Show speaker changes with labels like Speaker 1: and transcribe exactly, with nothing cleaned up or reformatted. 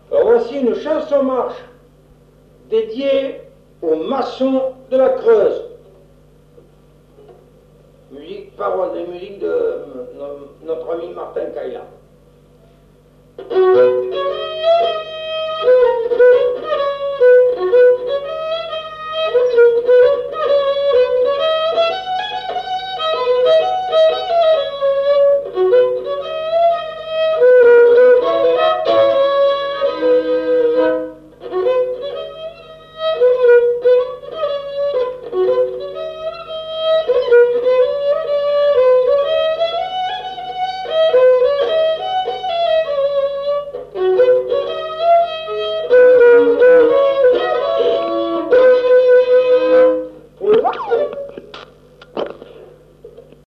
Speaker 1: Alors voici une chanson-marche dédiée aux maçons de la Creuse. Musique, parole et musique de notre ami Martin Caïla.